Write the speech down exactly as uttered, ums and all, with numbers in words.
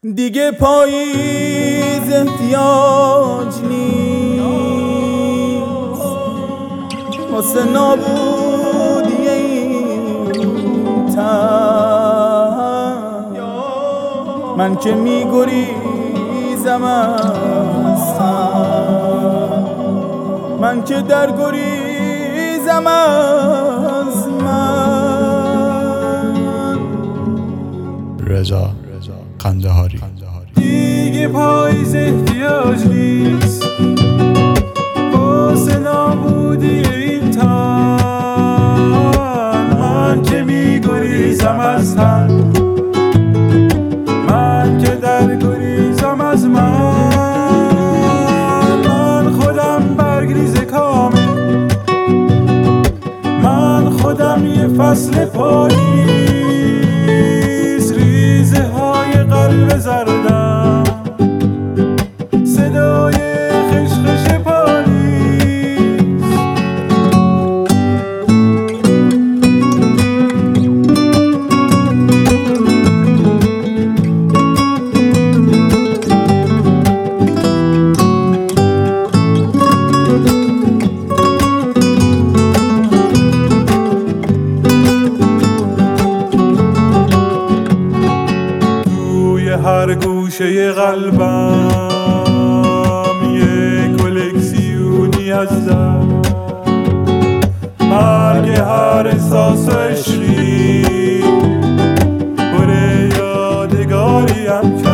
دیگه پاییز احتیاج نیست واسه نابودی این تن. من که میگریزم از تن، من که در گریزم از من. رضا قندهاری. دیگه پاییز احتیاج نیست واسه نابودی این تن. من که میگریزم از تن، من که در گریزم از من. من خودم برگریز کامل، من خودم یه فصل پاییز، ریزه های قلب زردم، صدای خشخش پالیز. هر گوشه قلبم یه کلکسیونی از درد، مرگ هر احساس عشقی پر یادگاریم کرد.